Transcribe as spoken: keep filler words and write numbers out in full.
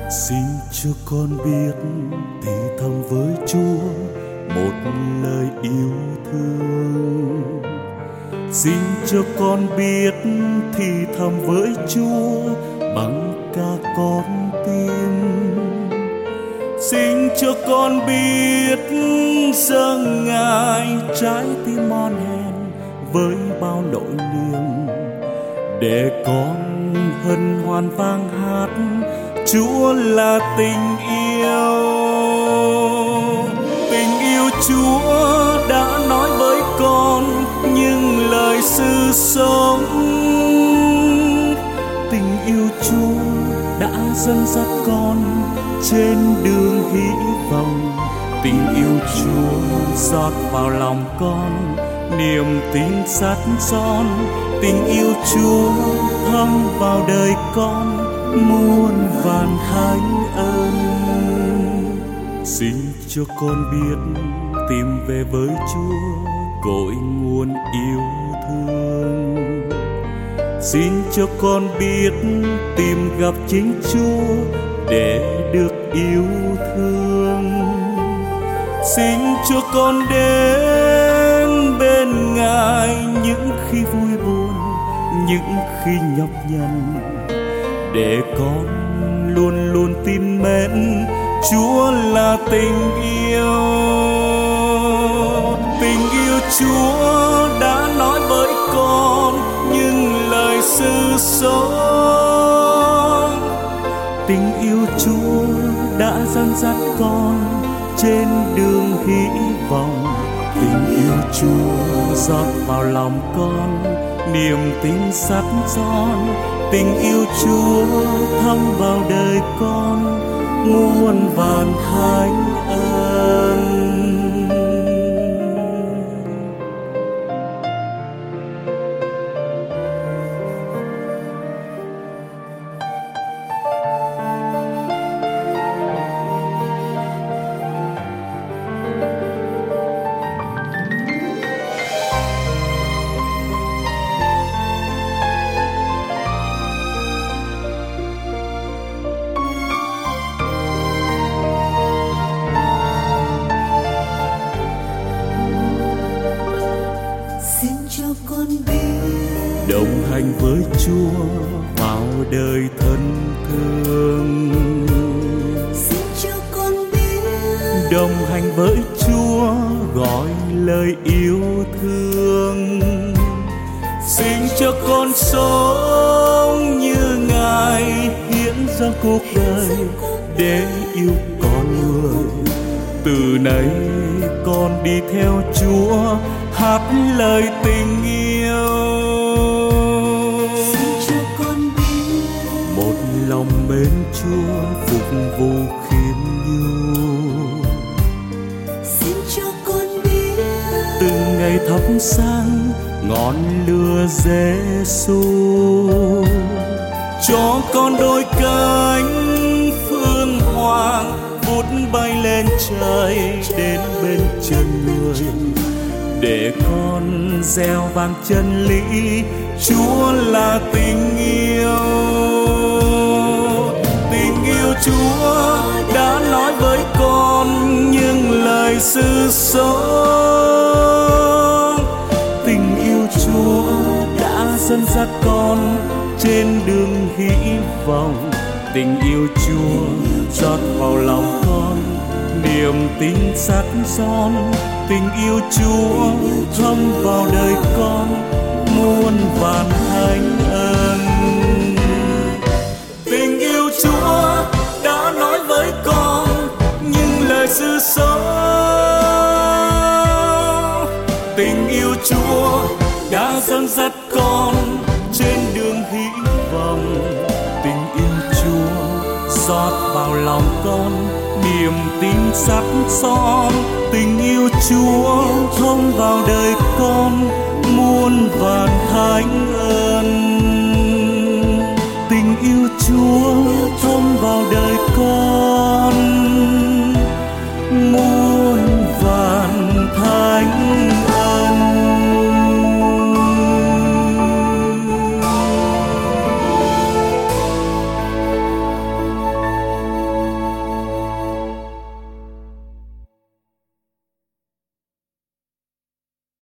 Xin cho con biết thì thầm với Chúa một lời yêu thương. Xin cho con biết thì thầm với Chúa bằng cả con tim. Xin cho con biết dâng Ngài trái tim mon hèn với bao nỗi niềm, để con hân hoan vang hát Chúa là tình yêu. Tình yêu Chúa đã nói với con những lời sự sống. Tình yêu Chúa đã dẫn dắt con trên đường hy vọng. Tình yêu Chúa rót vào lòng con niềm tin sắt son. Tình yêu Chúa thấm vào đời con muôn vàn thánh ơn. Xin cho con biết tìm về với Chúa cội nguồn yêu thương. Xin cho con biết tìm gặp chính Chúa để được yêu thương. Xin cho con đến bên Ngài những khi vui buồn, những khi nhọc nhằn, để con luôn luôn tin mến Chúa là tình yêu. Tình yêu Chúa đã nói với con những lời sự sống. Tình yêu Chúa đã dẫn dắt con trên đường hy vọng. Tình yêu Chúa rót vào lòng con niềm tin sắt son. Tình yêu Chúa thấm vào đời con muôn vàn thánh ơn. Đồng hành với Chúa vào đời thân thương. Xin cho con biết đồng hành với Chúa gọi lời yêu thương. Xin cho con sống như Ngài hiến dâng cuộc đời để yêu con người. Từ nay con đi theo Chúa hát lời tình yêu. Một lòng mến Chúa phục vụ khiêm nhu. Xin cho con biết từng ngày thắp sáng ngọn lửa Giêsu. Cho con đôi cánh phương hoàng vút bay lên trời đến bên chân người, để con gieo vang chân lý Chúa là tình yêu. Tình yêu Chúa đã nói với con những lời sự sống. Tình yêu Chúa đã dẫn dắt con trên đường hy vọng. Tình yêu Chúa rót vào lòng con niềm tin sắt son. Tình yêu Chúa thấm vào đời con muôn vàn thánh ơn. Tình yêu Chúa đã nói với con những lời sự sống. Tình yêu Chúa đã dẫn dắt con trên đường hy vọng. Tình yêu Chúa rót vào lòng con niềm tin sắt son. Tình yêu Chúa thấm vào